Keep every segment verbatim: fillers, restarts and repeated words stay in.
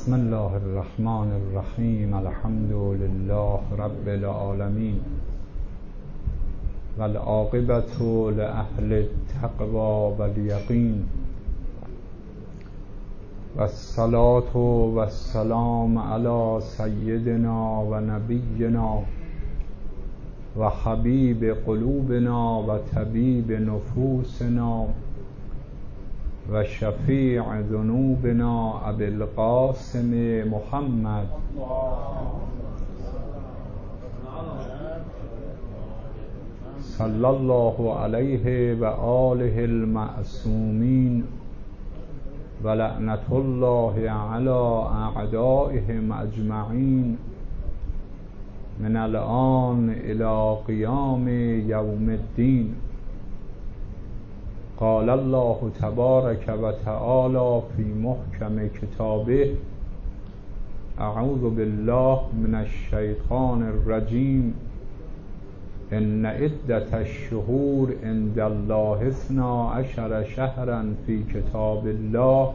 بسم الله الرحمن الرحیم. الحمد لله رب العالمین والعاقبة لأهل التقوى والیقین والصلاة والسلام علی سیدنا و نبینا و حبیب قلوبنا و طبیب نفوسنا و شفیع ذنوبنا ابی القاسم محمد صلی الله علیه و آله المعصومین و لعنة الله علی اعدائهم اجمعین من الآن الی قیام یوم الدین. قال الله تبارک و تعالی فی محکم کتابه اعوذ بالله من الشیطان الرجیم ان عدة الشهور عند الله اثنا عشر شهرا فی کتاب الله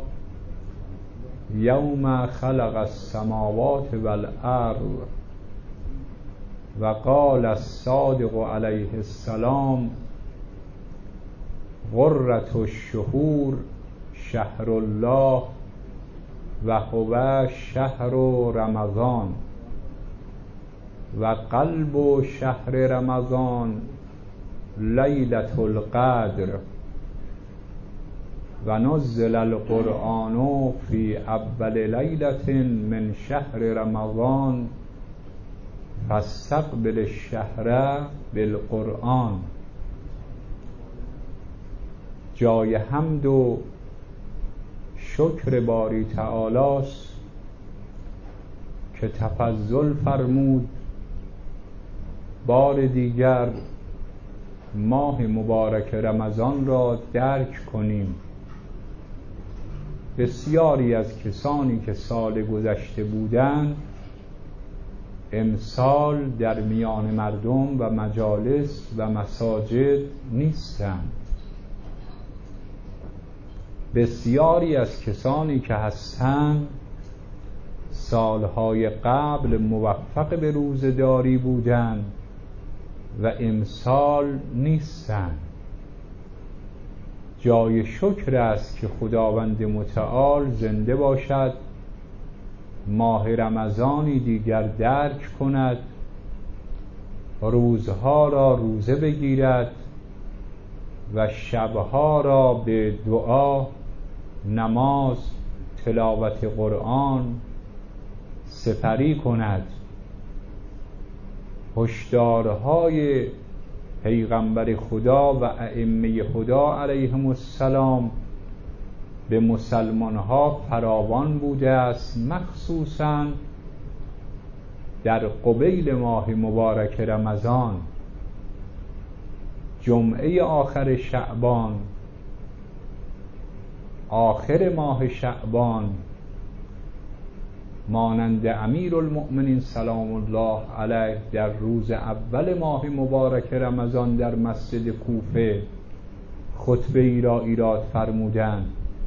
یوم خلق السماوات والارض و قال الصادق علیه السلام غرة الشهور شهر الله و هو شهر رمضان و قلب شهر رمضان لیلة القدر و نزل القرآن فی اول لیلة من شهر رمضان فاستقبل الشهر بالقرآن. جای حمد و شکر باری تعالی است که تفضل فرمود بار دیگر ماه مبارک رمضان را درک کنیم. بسیاری از کسانی که سال گذشته بودند امسال در میان مردم و مجالس و مساجد نیستند. بسیاری از کسانی که هستند سالهای قبل موفق به روزه‌داری بودند و امسال نیستند. جای شکر است که خداوند متعال زنده باشد، ماه رمضانی دیگر درک کند، روزها را روزه بگیرد و شبها را به دعا، نماز، تلاوت قرآن سپری کند. هشدارهای پیغمبر خدا و ائمه خدا علیهم السلام به مسلمانها فراوان بوده است، مخصوصاً در قبیل ماه مبارک رمضان. جمعه آخر شعبان، آخر ماه شعبان، مانند امیرالمؤمنین سلام الله علیه در روز اول ماه مبارک رمضان در مسجد کوفه خطبه ای را ایراد فرمودند،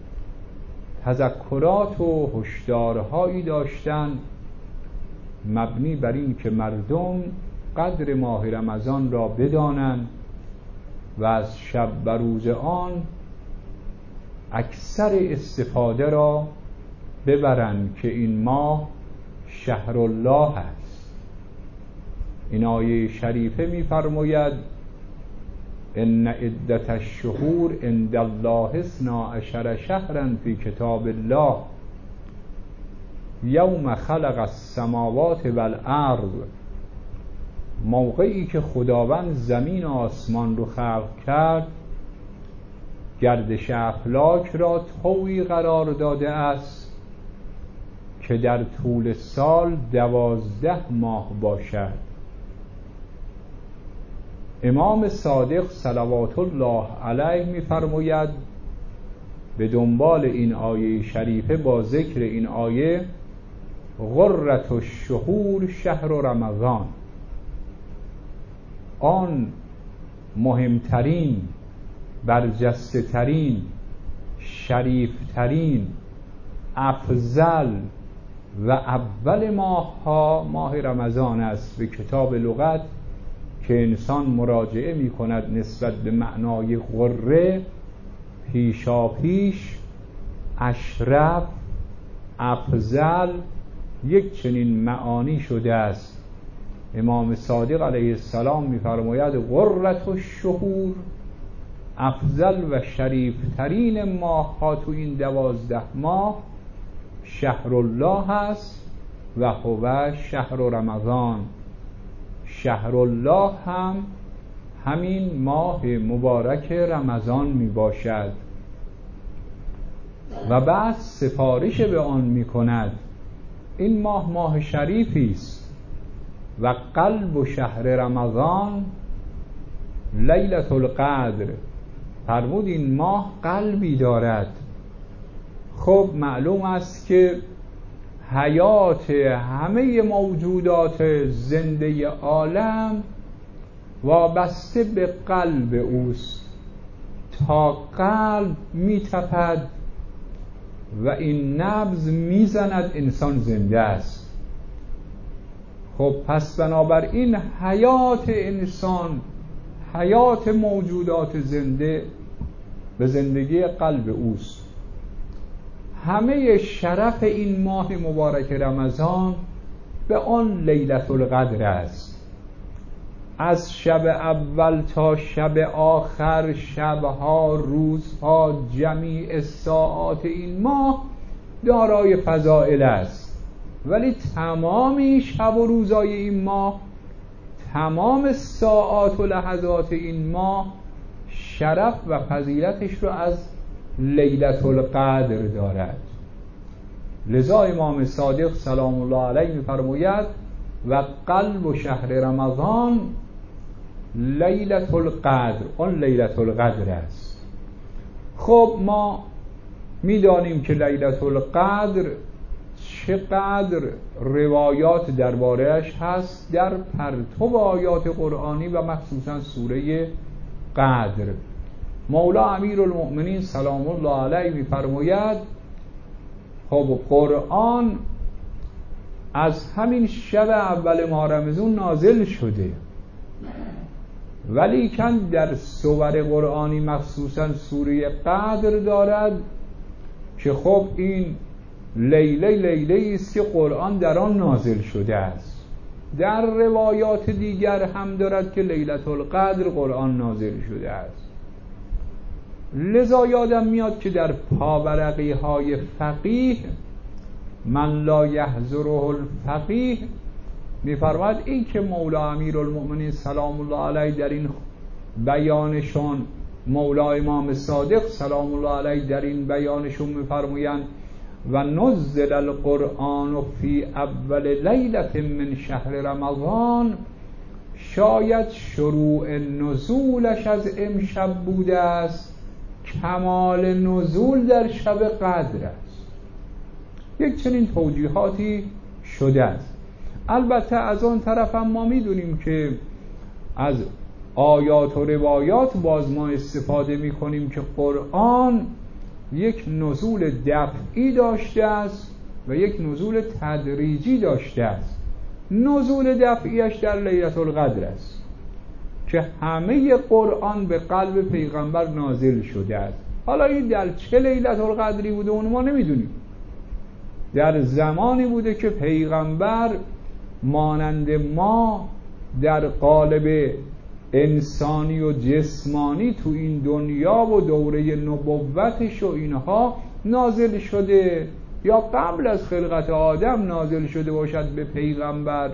تذکرات و هشدارهایی داشتند مبنی بر این که مردم قدر ماه رمضان را بدانند و از شب و روز آن اکثر استفاده را ببرند که این ماه شهر الله است. این آیه شریفه می فرماید ان عدة الشهور عند الله اثنا عشر شهرا فی کتاب الله یوم خلق السماوات والارض. موقعی که خداوند زمین و آسمان رو خلق کرد گردش افلاک را طوعی قرار داده است که در طول سال دوازده ماه باشد. امام صادق صلوات الله علیه می فرماید به دنبال این آیه شریفه با ذکر این آیه غرة الشهور شهر رمضان، آن مهمترین، برجسته ترین، شریفترین، افضل و اول ماه ها ماه رمضان است. به کتاب لغت که انسان مراجعه می کند نسبت به معنای غره، پیشا پیش اشرف، افضل، یک چنین معانی شده است. امام صادق علیه السلام می فرماید غرة الشهور، افضل و شریف ترین ماه ها تو این دوازده ماه شهر الله است و هو شهر رمضان. شهر الله هم همین ماه مبارک رمضان می باشد و بعد سفارش به آن می کند. این ماه ماه شریفی است و قلب و شهر رمضان لیلة القدر. فرمود این ماه قلبی دارد. خب معلوم است که حیات همه موجودات زنده عالم وابسته به قلب اوست. تا قلب میتپد و این نبض میزند انسان زنده است. خب پس بنابراین حیات انسان، حیات موجودات زنده به زندگی قلب اوست. همه شرف این ماه مبارک رمضان به آن لیلة القدر است. از شب اول تا شب آخر، شبها، روزها، جمیع ساعات این ماه دارای فضائل است، ولی تمام شب و روزای این ماه، تمام ساعات و لحظات این ماه شرف و فضیلتش رو از لیلة القدر دارد. لذا امام صادق سلام الله علیه می‌فرماید و قلب و شهر رمضان لیلة القدر، آن لیلة القدر است. خب ما میدانیم که لیلة القدر چقدر روایات درباره‌اش هست در پرتو آیات قرآنی و مخصوصا سوره قدر. مولا امیرالمؤمنین سلام الله علیه می‌فرماید خب قرآن از همین شب اول ماه رمضان نازل شده، ولی کن در سور قرآنی مخصوصا سوره قدر دارد که خب این لیله لیله است که قرآن در آن نازل شده است. در روایات دیگر هم دارد که لیلة القدر قرآن نازل شده است. لذا یادم میاد که در پاورقی های فقیه من لا یحضره الفقیه میفرماید این که مولا امیرالمؤمنین سلام الله علیه در این بیانشون، مولا امام صادق سلام الله علیه در این بیانشون میفرمایند و نزل القرآن فی اول لیلة من شهر رمضان، شاید شروع نزولش از امشب بوده است، کمال نزول در شب قدر است. یک چنین توجیهاتی شده است. البته از آن طرف هم ما میدونیم که از آیات و روایات باز ما استفاده میکنیم که قرآن یک نزول دفعی داشته است و یک نزول تدریجی داشته است. نزول دفعیش در لیلة القدر است که همه قرآن به قلب پیغمبر نازل شده است. حالا این در چه لیلة القدری بوده اون ما نمیدونیم. در زمانی بوده که پیغمبر مانند ما در قالب انسانی و جسمانی تو این دنیا و دوره نبوتش و اینها نازل شده، یا قبل از خلقت آدم نازل شده باشد به پیغمبر.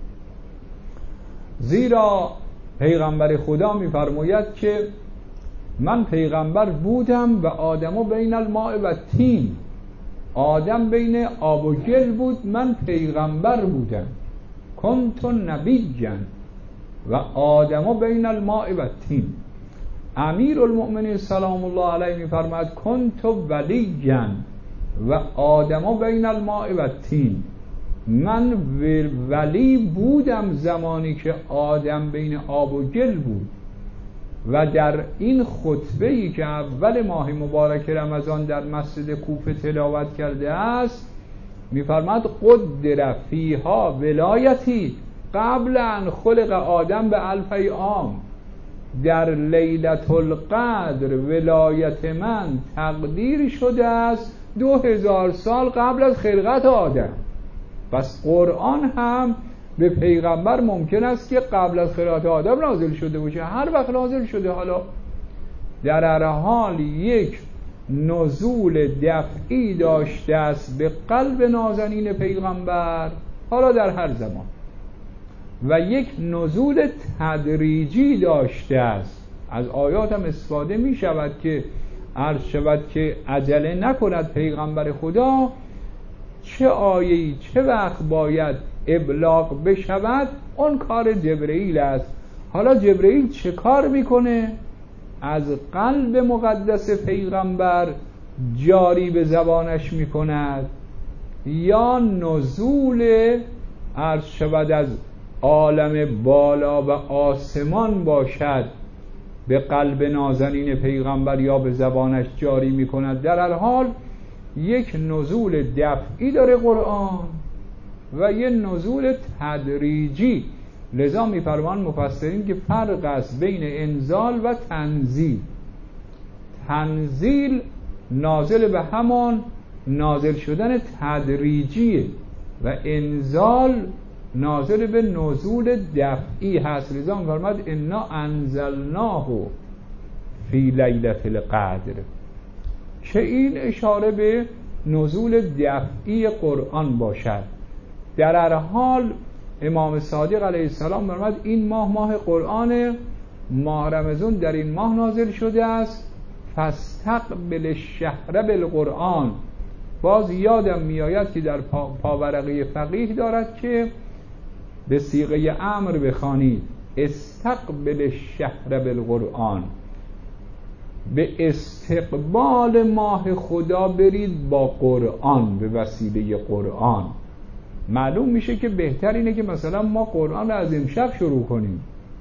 زیرا پیغمبر خدا می‌فرماید که من پیغمبر بودم و آدمو بین الماء و تین، آدم بین آب و گل بود، من پیغمبر بودم. کنت نبیا و آدمو بین الماء و تین. امیرالمؤمنین سلام الله علیه می‌فرماید کنت ولیا و آدمو بین الماء و تین. من ولی بودم زمانی که آدم بین آب و گل بود. و در این خطبه‌ای که اول ماه مبارک رمضان در مسجد کوفه تلاوت کرده است میفرماد قدر فیها ولایتی قبل ان خلق آدم به الف عام، در لیلة القدر ولایت من تقدیر شده است دو هزار سال قبل از خلقت آدم. پس قرآن هم به پیغمبر ممکن است که قبل از خلقت آدم نازل شده باشه، هر وقت نازل شده. حالا در هر حال یک نزول دفعی داشته است به قلب نازنین پیغمبر، حالا در هر زمان، و یک نزول تدریجی داشته است. از آیات هم استفاده می شود که عرض شود که عجله نکند پیغمبر خدا، چه آیه‌ای چه وقت باید ابلاغ بشود اون کار جبرئیل است. حالا جبرئیل چه کار میکنه؟ از قلب مقدس پیغمبر جاری به زبانش میکند، یا نزول عرض شود از عالم بالا و آسمان باشد به قلب نازنین پیغمبر یا به زبانش جاری میکند. در هر حال یک نزول دفعی داره قرآن و یک نزول تدریجی. لذا میفرمان مفسرین که فرق است بین انزال و تنزیل. تنزیل نازل به همان نازل شدن تدریجیه و انزال نازل به نزول دفعی هست. لذا میفرماد انا انزلناه فی لیلة القدر، که این اشاره به نزول دفعی قرآن باشد. در هر حال امام صادق علیه السلام فرمود این ماه ماه قرآن، ماه رمضان در این ماه نازل شده است، فاستقبل الشهر بالقرآن. باز یادم میآید که در پاورقی فقیه دارد که به صیغه امر بخوانید استقبل الشهر بالقرآن، به استقبال ماه خدا برید با قرآن، به وسیله قرآن. معلوم میشه که بهتر اینه که مثلا ما قرآن رو از امشب شروع کنیم،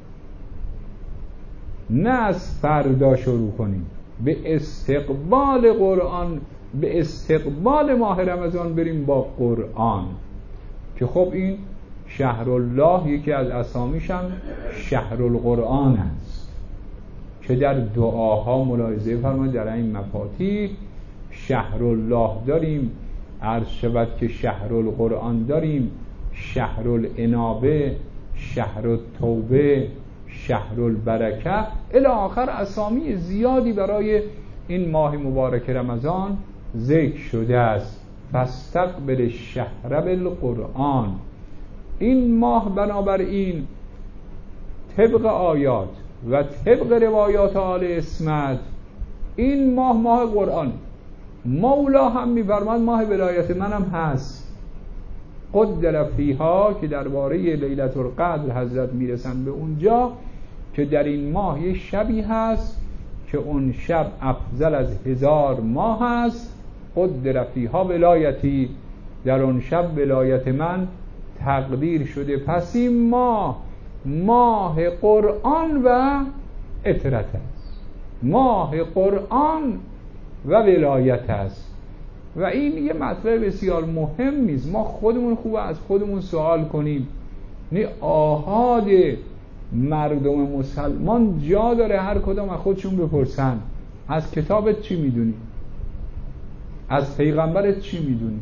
نه از فردا شروع کنیم. به استقبال قرآن، به استقبال ماه رمضان بریم با قرآن، که خب این شهر الله یکی از اسامیش هم شهر القرآن است که در دعاها ملاحظه فرمایید. در این مفاتیح شهر الله داریم، عرض شود که شهر القرآن داریم، شهر الانابه، شهر التوبه، شهر البرکه الی آخر اسامی زیادی برای این ماه مبارک رمضان ذکر شده است. فاستقبل الشهر بالقرآن. این ماه بنابراین طبق آیات و طبق روایات آل اسمت این ماه ماه قرآن. مولا هم میفرماد ماه ولایت منم هست. قدر فیها که درباره لیلة القدر حضرت میرسن به اونجا که در این ماه یک شبی هست که اون شب افضل از هزار ماه هست. قدر فیها ولایتی، در اون شب ولایت من تقدیر شده. پس این ماه ماه قرآن و اطرت است، ماه قرآن و ولایت است. و این یه مطلب بسیار مهمی است. ما خودمون خوبه از خودمون سوال کنیم. نه آحاد مردم مسلمان جا داره هر کدام از خودشون بپرسن از کتابت چی میدونی؟ از پیغمبرت چی میدونی؟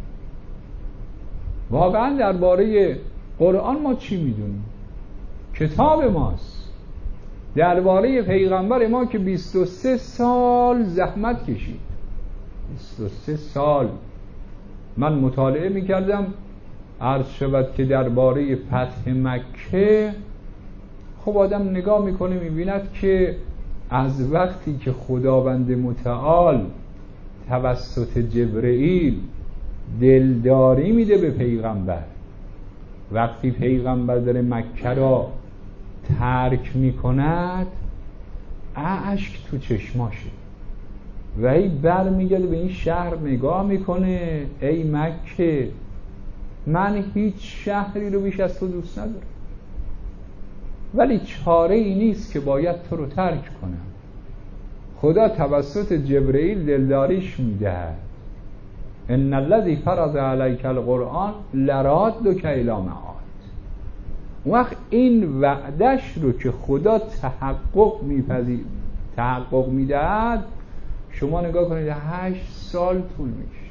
واقعا درباره قرآن ما چی میدونیم؟ کتاب ماست. درباره پیغمبر ما که بیست و سه سال زحمت کشید، بیست و سه سال من مطالعه میکردم، عرض شود که درباره فتح مکه خب آدم نگاه میکنه میبیند که از وقتی که خداوند متعال توسط جبرئیل دلداری میده به پیغمبر، وقتی پیغمبر داره مکه را ترک میکند اشک تو چشماشه و ای بر میگرده به این شهر نگاه میکنه، ای مکه من هیچ شهری رو بیش از تو دوست ندارم، ولی چاره ای نیست که باید تو رو ترک کنم. خدا توسط جبرئیل دلداریش میده. ان الذی فرض علیک القرآن لرادک الی معاد. وقت این وعدش رو که خدا تحقق میپذیر تحقق میدهد، شما نگاه کنید هشت سال طول میشه.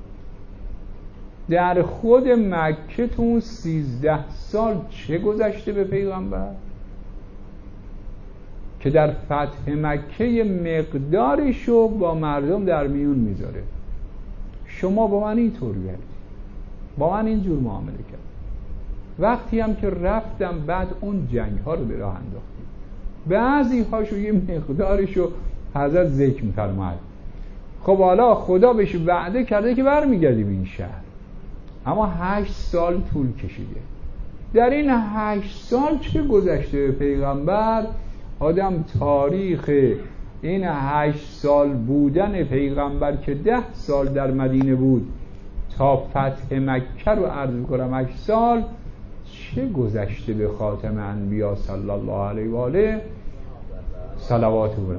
در خود مکه تو اون سیزده سال چه گذشته به پیغمبر که در فتح مکه مقدارشو با مردم در میون میذاره. شما با من اینطور کردید، با من اینجور معامله کرد. وقتی هم که رفتم بعد اون جنگ ها رو به راه انداختیم، بعضی هاشو یه مقدارشو حضرت ذکر می‌فرماید. خب حالا خدا بهش وعده کرده که برمیگردی به این شهر، اما هشت سال طول کشیده. در این هشت سال چه گذشته به پیغمبر؟ آدم تاریخ این هشت سال بودن پیغمبر که ده سال در مدینه بود تا فتح مکه رو عرض کنم هشت سال، چه گذشته به خاتم انبیا صلی الله علیه و آله صلوات الله.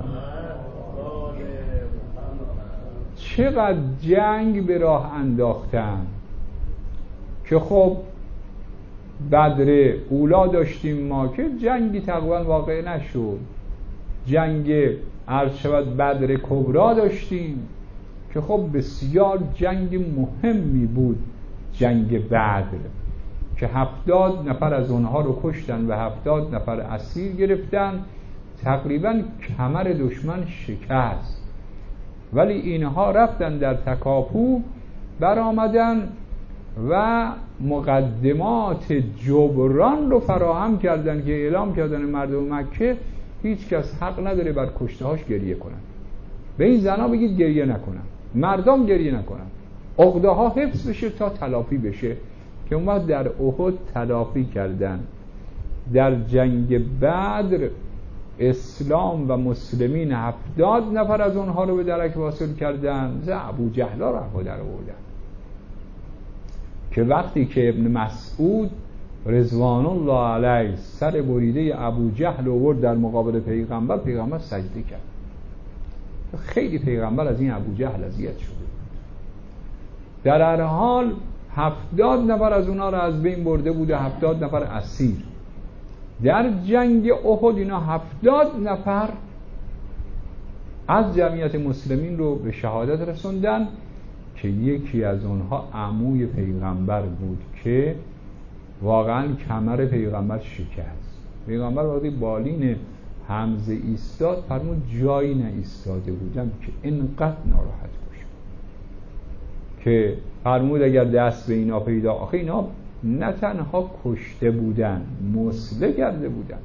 چقدر جنگ به راه انداختن که خب بدر اولا داشتیم ما که جنگی تقریبا واقع نشد، جنگ عرض شود بدر کبرا داشتیم که خب بسیار جنگ مهمی بود، جنگ بدر که هفتاد نفر از اونها رو کشتن و هفتاد نفر اسیر گرفتن، تقریبا کمر دشمن شکست، ولی اینها رفتن در تکاپو برآمدن و مقدمات جبران رو فراهم کردن که اعلام کردن مردم مکه هیچ کس حق نداره بر کشتهاش گریه کنن. به این زنا بگید گریه نکنن، مردم گریه نکنن، عقده ها حفظ بشه تا تلافی بشه، که اون وقت در احد تلافی کردن. در جنگ بدر اسلام و مسلمین هفتاد نفر از اونها رو به درک واصل کردن، ز ابو جهل را رفت در آوردن که وقتی که ابن مسعود رضوان الله علیه سر بریده ابو جهل آورد در مقابل پیغمبر، پیغمبر سجده کرد. خیلی پیغمبر از این ابو جهل اذیت شده بود. در هر حال هفتاد نفر از اونها رو از بین برده بود، هفتاد نفر اسیر. در جنگ احد اینا هفتاد نفر از جمعیت مسلمین رو به شهادت رسوندن که یکی از اونها عموی پیغمبر بود که واقعا کمر پیغمبر شکست. پیغمبر وقتی بالین حمزه ایستاد فرمود جایی نه ایستاده بودم که اینقدر ناراحت باشم، که فرمود اگر دست به اینا پیدا، آخه اینا نه تنها کشته بودن، مسله کرده بودن.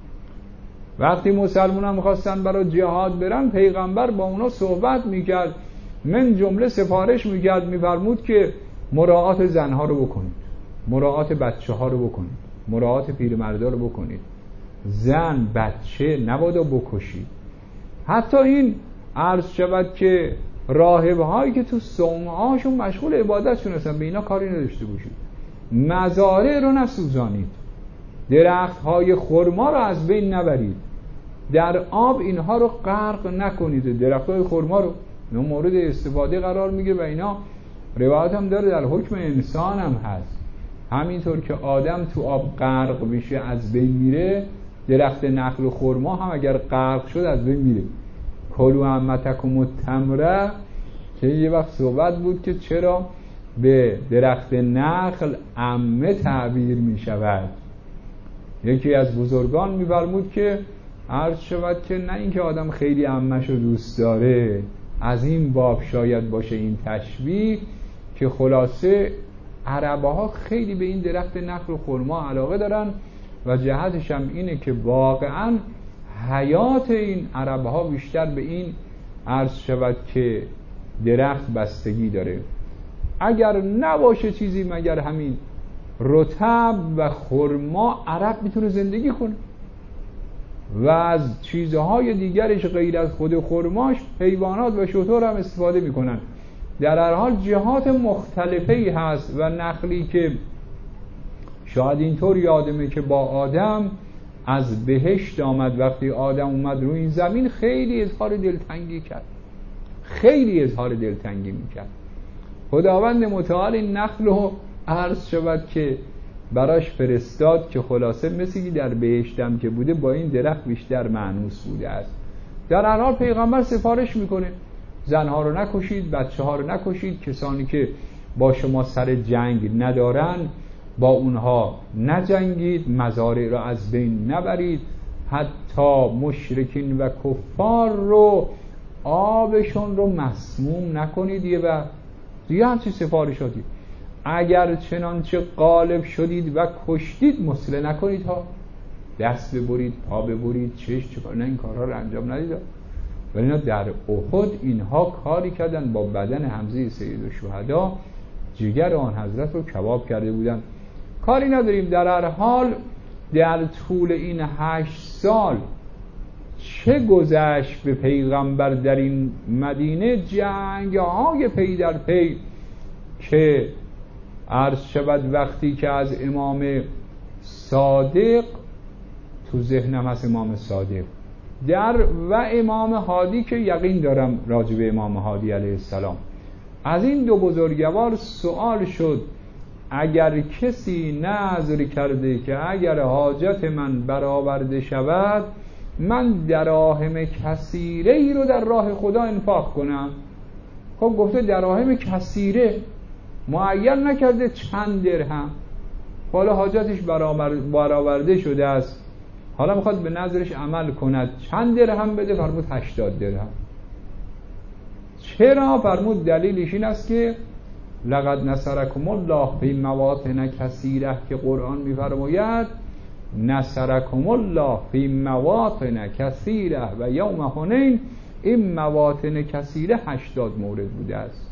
وقتی مسلمان هم میخواستن برای جهاد برن، پیغمبر با اونا صحبت میکرد، من جمله سفارش میکرد، میفرمود که مراعات زنها رو بکنید، مراعات بچه ها رو بکنید، مراعات پیرمردا رو بکنید، زن بچه نباید بکشید. حتی این عرض شود که راهب هایی که تو صومعه هاشون مشغول عبادت هستن، به اینا کاری نداشته باشید. مزارع رو نسوزانید، درخت های خرما رو از بین نبرید، در آب اینها رو غرق نکنید. درخت های خرما رو مورد استفاده قرار میگیره و اینا روایت هم داره در حکم انسان هم هست. همینطور که آدم تو آب غرق بشه از بین میره، درخت نخل و خرما هم اگر غرق شد از بین میره. کلوا عمتکم التمره، که یه وقت صحبت بود که چرا به درخت نخل عمه تعبیر می شود. یکی از بزرگان می فرمود که عرض شود که نه اینکه آدم خیلی عمه‌شو دوست داره، از این باب شاید باشه این تشبیه، که خلاصه عرب‌ها خیلی به این درخت نخل و خرما علاقه دارن و جهتش هم اینه که واقعاً حیات این عرب‌ها بیشتر به این عرض شود که درخت بستگی داره. اگر نباشه چیزی مگر همین رطب و خرما، عرب میتونه زندگی کنه و از چیزهای دیگرش غیر از خود خرماش حیوانات و شتر هم استفاده میکنن. در هر حال جهات مختلفی هست و نخلی که شاید اینطور یادمه که با آدم از بهشت آمد، وقتی آدم اومد روی این زمین خیلی اظهار دلتنگی کرد، خیلی اظهار دلتنگی میکرد. خداوند متعال این نخل رو عرض شود که براش فرستاد که خلاصه مثلی در بهشتم که بوده با این درخت بیشتر مانوس بوده است. در هر حال پیغمبر سفارش میکنه زنها رو نکشید، بچه ها رو نکشید، کسانی که با شما سر جنگ ندارن با اونها نجنگید، مزارع رو از بین نبرید، حتی مشرکین و کفار رو آبشون رو مسموم نکنید. یه و دیگه همچی سفارشاتی اگر چنانچه غالب شدید و کشتید مسله نکنید ها، دست ببرید، پا ببرید، چش چکار، نه این کارها رو انجام ندید. ولی اینا در احد اینها کاری کردن با بدن حمزه سید الشهدا، جگر آن حضرت رو کباب کرده بودن. کاری نداریم. در هر حال در طول این هشت سال چه گذشت به پیغمبر در این مدینه، جنگ های پی در پی که عرض شود وقتی که از امام صادق، تو ذهنم هست امام صادق در و امام هادی که یقین دارم راجع به امام هادی علیه السلام، از این دو بزرگوار سوال شد اگر کسی نذر کرده که اگر حاجت من برآورده شود من دراهم کثیره ای رو در راه خدا انفاق کنم. خب گفته دراهم کثیره، معین نکرده چند درهم. حالا حاجتش برآورده شده است، حالا میخواد به نظرش عمل کند، چند درهم بده؟ فرمود هشتاد درهم. چرا؟ فرمود دلیلش این است که لقد نصرکم الله فی مواطن کثیره که قرآن میفرماید نصرکم الله فی مواطن کثیره و یوم حنین، این مواطن کثیره هشتاد مورد بوده است.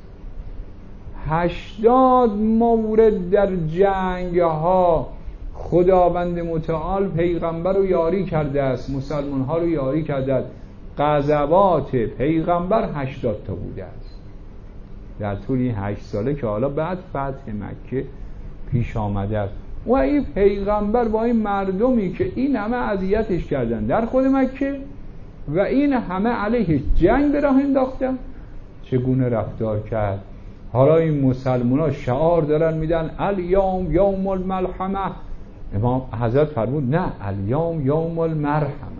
هشتاد مورد در جنگ ها خداوند متعال پیغمبر رو یاری کرده است، مسلمان ها رو یاری کرده است. غزوات پیغمبر هشتاد تا بوده است در طول این هشت ساله که حالا بعد فتح مکه پیش آمده است. و این پیغمبر با این مردمی که این همه اذیتش کردن در خود مکه و این همه علیه جنگ به راه انداختن، چگونه رفتار کرد. حالا این مسلمان ها شعار دارن میدن الیوم یوم الملحمه، امام حضرت فرمود نه الیوم یوم المرحمه.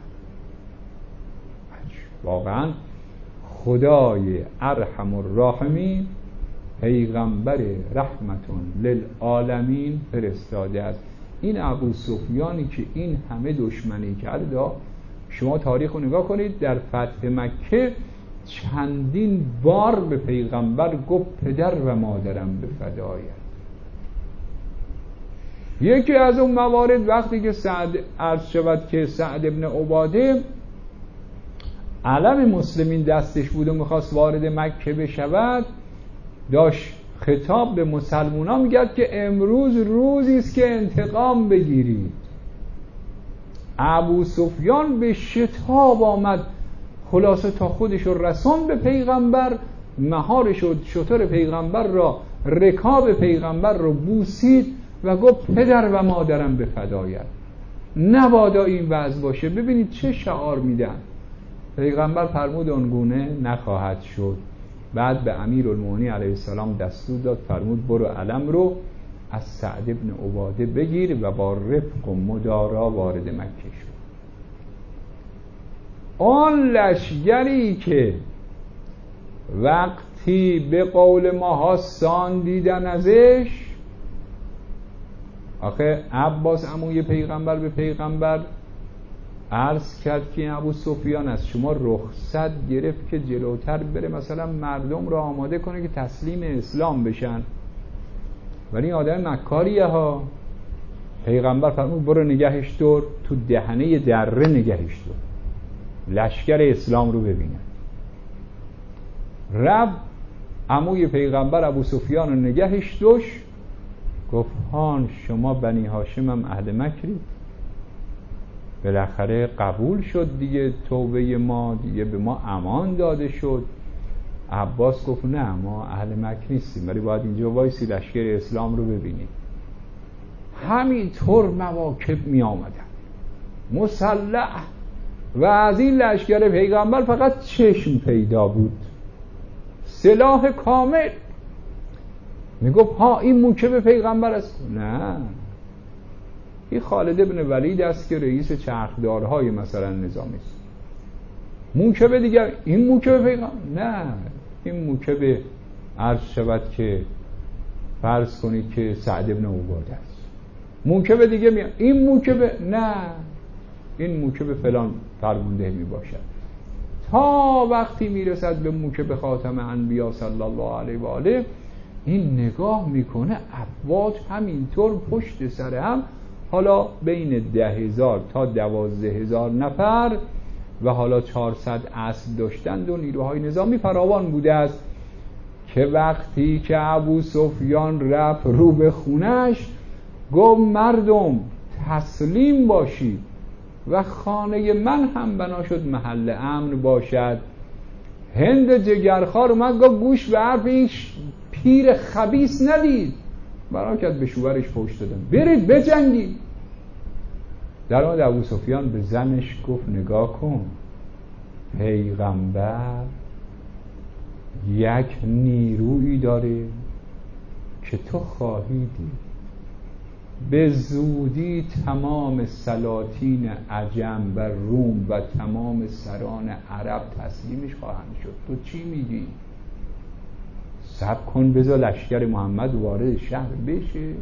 واقعا خدای ارحم الراحمین پیغمبر رحمتون للعالمین فرستاده است. این ابو سفیانی که این همه دشمنی کرده، شما تاریخ رو نگاه کنید، در فتح مکه چندین بار به پیغمبر گفت پدر و مادرم به فدایت. یکی از اون موارد وقتی که سعد عرض شود که سعد ابن عباده علم مسلمین دستش بود و میخواست وارد مکه بشود، داشت خطاب به مسلمانان میگرد که امروز روزی است که انتقام بگیرید. ابو سفیان به شتاب آمد، خلاصه تا خودش رو رسان به پیغمبر، مهار شد شتر پیغمبر را، رکاب پیغمبر رو بوسید و گفت پدر و مادرم به فدایت. نبادا این وضع باشه. ببینید چه شعار میدن. پیغمبر فرمود آنگونه نخواهد شد. بعد به امیرالمومنین علیه السلام دستور داد، فرمود برو علم رو از سعد ابن عباده بگیر و با رفق و مدارا وارد مکه شد. آن لشگری که وقتی به قول ماها سان دیدن ازش، آخه عباس عموی پیغمبر به پیغمبر عرض کرد که ابو سفیان از شما رخصت گرفت که جلوتر بره مثلا مردم را آماده کنه که تسلیم اسلام بشن، ولی این آدم مکاریه ها. پیغمبر فرمود برو نگهش دار، تو دهنه دره نگهش دار، لشکر اسلام رو ببینه. رب عموی پیغمبر ابو سفیان رو نگهش داشت، گفت هان شما بنی هاشم هم اهل مکری. بالاخره قبول شد دیگه توبه ما، دیگه به ما امان داده شد. عباس گفت نه ما اهل مکر نیستیم، ولی باید اینجا وایسی لشکر اسلام رو ببینید. همینطور مواکب می آمدن مسلح و از این لشکر پیغمبر فقط چشم پیدا بود، سلاح کامل. میگفت ها این موکب پیغمبر است. نه، این خالد ابن ولید است که رئیس چرخدارهای مثلا نظامی است. موکب دیگر این موکب پیغمبر؟ نه، این موکب عرض شود که فرض کنید که سعد ابن عباده است. موکب دیگه میاد این موکب، نه این موکب فلان فرمانده می باشد، تا وقتی میرسد به موکب خاتم انبیا صلی الله علیه و آله. این نگاه میکنه افواج همینطور پشت سر هم، حالا بین ده هزار تا دوازده هزار نفر و حالا چهارصد اسب داشتند و نیروهای نظامی فراوان بوده است که وقتی که ابو سفیان رفت رو به خونش گفت مردم تسلیم باشید و خانه من هم بنا شد محل امن باشد. هند جگرخوار اومد گفت گوش به حرف این پیر خبیث ندید، بنا کرد به شوهرش پشت دادن برید بجنگید. در آن ابو سفیان به زنش گفت نگاه کن، پیغمبر یک نیرویی داره که تو خواهی دید، به زودی تمام سلاطین عجم و روم و تمام سران عرب تسلیمش خواهند شد. تو چی میگی؟ صبر کن بذار لشکر محمد وارد شهر بشه.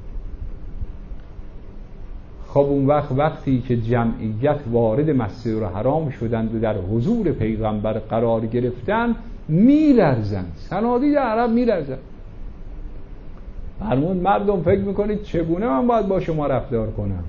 خب اون وقت وقتی که جمعیت وارد مسجد الحرام شدند و در حضور پیغمبر قرار گرفتند میلرزند، صنادید عرب میلرزند. فرمود مردم فکر میکنید چگونه من باید با شما رفتار کنم؟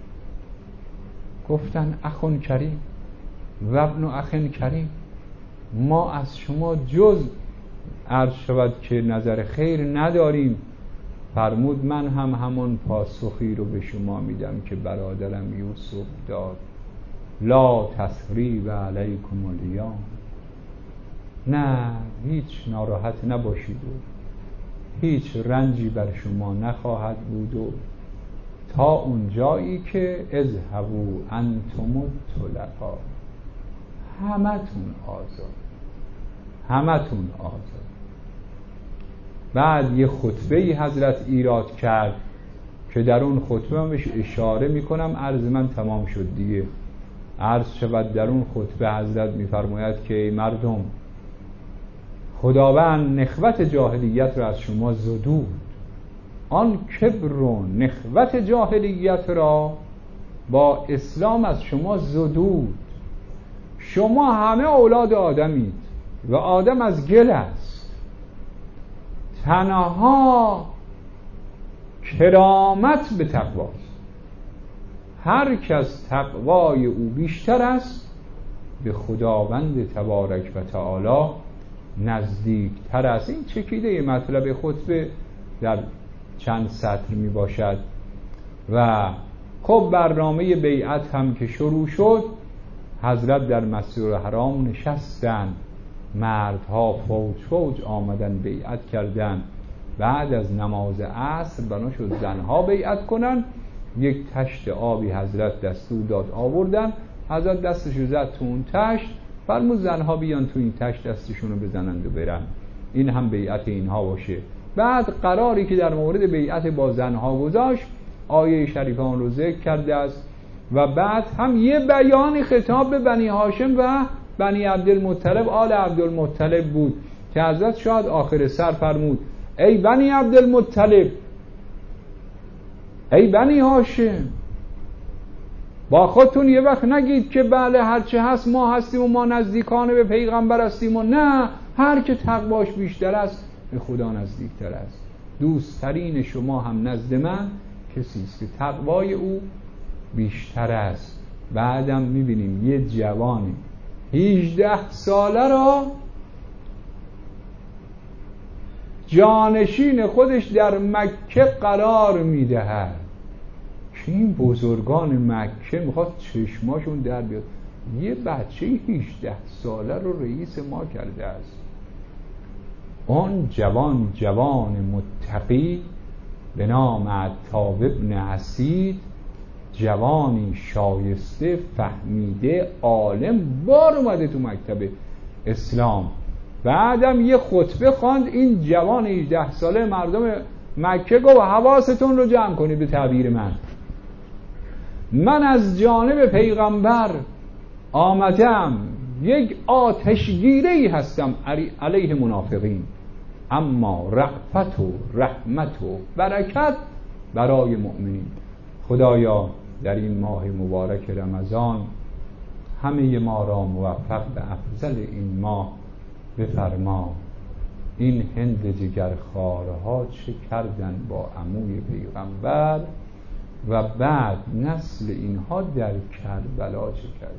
گفتن اخون کریم و ابن اخن کریم، ما از شما جز عرض شود که نظر خیر نداریم. فرمود من هم همون پاسخی رو به شما میدم که برادرم یوسف داد، لا تثریب علیکم الیوم، نه هیچ ناراحت نباشید و هیچ رنجی بر شما نخواهد بود و تا اون جایی که اذهبوا انتم الطلقاء، همتون آزاد، همتون آزاد. بعد یه خطبه ای حضرت ایراد کرد که در اون خطبه من بهش اشاره میکنم، عرض من تمام شد دیگه. عرض شود در اون خطبه حضرت میفرماید که ای مردم، خداوند نخوت جاهلیت را از شما زدود، آن کبر و نخوت جاهلیت را با اسلام از شما زدود. شما همه اولاد آدمید و آدم از گل است، تنها کرامت به تقواست. هر کس تقوای او بیشتر است به خداوند تبارک و تعالی نزدیکتر است. این چکیده مطلب خطبه در چند سطر می باشد. و خب برنامه بیعت هم که شروع شد، حضرت در مسجد الحرام نشستن، مردها فوج فوج آمدن بیعت کردن. بعد از نماز عصر بنا شد زنها بیعت کنن. یک تشت آبی حضرت دستور داد آوردن، حضرت دستشو زد تو اون تشت، فرمود زنها بیان تو این تشت دستشونو بزنند و برن، این هم بیعت اینها باشه. بعد قراری که در مورد بیعت با زنها گذاشت آیه شریفه آن رو ذکر کرده است. و بعد هم یه بیان خطاب به بنی هاشم و بنی عبدالمطلب، آل عبدالمطلب بود که حضرت شاید آخر سر فرمود ای بنی عبدالمطلب، ای بنی هاشم، با خودتون یه وقت نگید که بله هرچه هست ما هستیم و ما نزدیکانه به پیغمبر هستیم و نه، هر که تقواش بیشتر است به خدا نزدیکتر است. دوستترین شما هم نزد من کسی است که تقوای او بیشتر است. بعدم میبینیم یه جوانی هجده ساله را جانشین خودش در مکه قرار میدهد که این بزرگان مکه میخواد چشماشون در بیاد. یه بچه هجده ساله رو رئیس ما کرده است. اون جوان جوان متقی به نام عتاب ابن اسید، جوانی شایسته، فهمیده، عالم، بار اومده تو مکتب اسلام. بعدم یه خطبه خواند. این جوان هجده ساله مردم مکه گفت حواستون رو جمع کنید به تعبیر من، من از جانب پیغمبر آمدم، یک آتشگیره‌ای هستم علیه منافقین، اما رأفت و رحمت و برکت برای مؤمنین. خدایا در این ماه مبارک رمضان همه ما را موفق به افضل این ماه بفرما. این هند جگرخوارها چه کردن با عموی پیغمبر و بعد نسل اینها در کربلا چه کردن.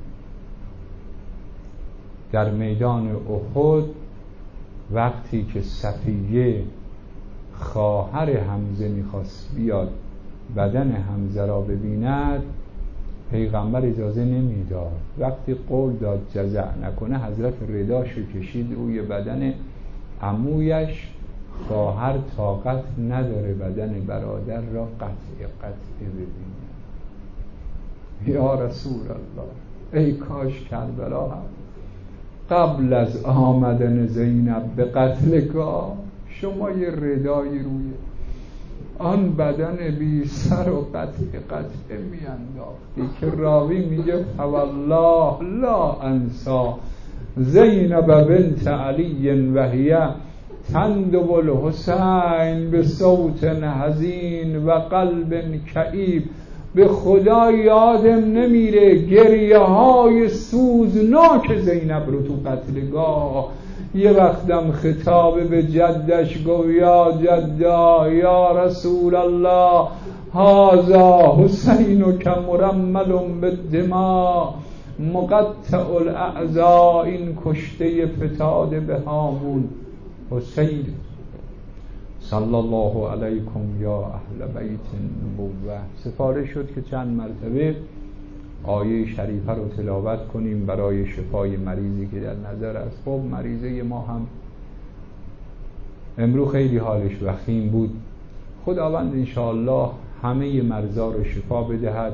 در میدان احد وقتی که صفیه خواهر حمزه میخواست بیاد بدن حمزه را ببیند، پیغمبر اجازه نمیداد. وقتی قول داد جزع نکنه، حضرت رداشو کشید روی بدن عمویش. خواهر طاقت نداره بدن برادر را قطع قطع ببینه. یا رسول الله، ای کاش کربلا هم قبل از آمدن زینب به قتلگاه شما یه ردایی روی آن بدن بی سر و قطع قطع می انداختی که راوی میگه فوالله لا انسا زینب بنت علی و هی تندب الحسین به صوت حزین و قلب کئیب. به خدا یادم نمیره گریه های سوزناک زینب رو تو قتلگاه. یه وقتم خطاب به جدش گفت یا جدا یا رسول الله هذا حسین که مرمل بالدماء مقطع الاعضاء. این کشته فتاده به هامون حسین صلی الله علیکم یا اهل بیت النبوه. سفارش شد که چند مرتبه آیه شریفه رو تلاوت کنیم برای شفای مریضی که در نظر است. خب مریضه ما هم امروز خیلی حالش وخیم بود. خداوند انشاءالله همه مرضا رو شفا بدهد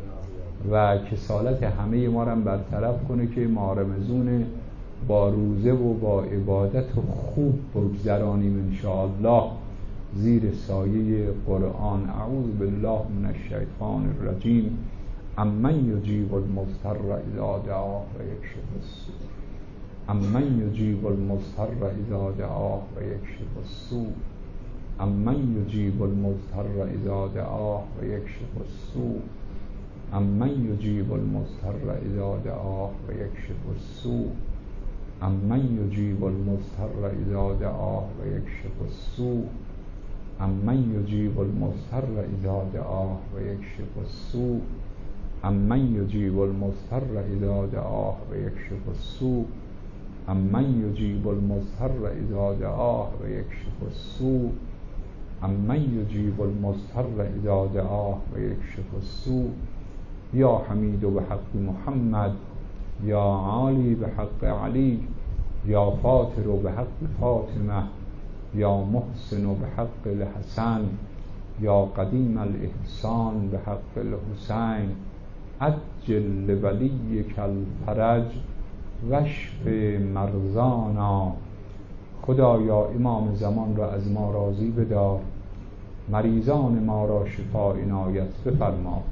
و کسالت همه ما رو برطرف کنه که ما رمضان با روزه و با عبادت و خوب بگذرانیم انشاءالله زیر سایه قرآن. اعوذ بالله من الشیطان الرجیم. امن یجیب المضطر اذا دعاه و یکشف السوء. امن یجیب المضطر اذا دعاه و یکشف السوء. امن یجیب المضطر اذا دعاه و یکشف السوء. امن یجیب المضطر اذا دعاه و یکشف السوء. امن یجیب المضطر اذا دعاه و یکشف السوء. امن یجیب المضطر اذا دعاه و یکشف السوء. امن یجیب المضطر اذا دعاه و یکشف السوء. امن یجیب المضطر اذا دعاه و یکشف السوء. امن یجیب المضطر اذا دعاه و یکشف السوء. یا حمید بحق محمد، یا عالی بحق علی، یا فاطر بحق فاطمه، یا محسن بحق الحسن، یا قدیم الاحسان بحق الحسین. عجل لولیک الفرج واشف مرضانا. خدایا امام زمان را از ما راضی بدار، مریضان ما را شفا عنایت بفرما.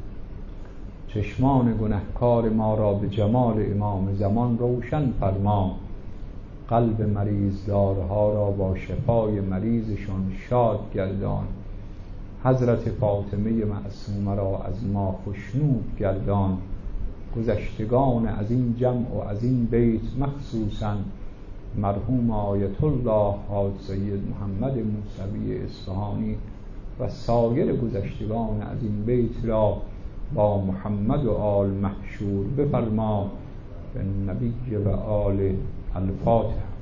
چشمان گنهکار ما را به جمال امام زمان روشن فرما. قلب مریضدارها را با شفای مریضشان شاد گردان. حضرت فاطمه معصومه را از ما خشنود گردان. گذشتگان از این جمع و از این بیت مخصوصا مرحوم آیت الله حاج سید محمد موسوی اصفهانی و سایر گذشتگان از این بیت را با محمد و آل محشور بفرما. به نبی و آل الفاتحه.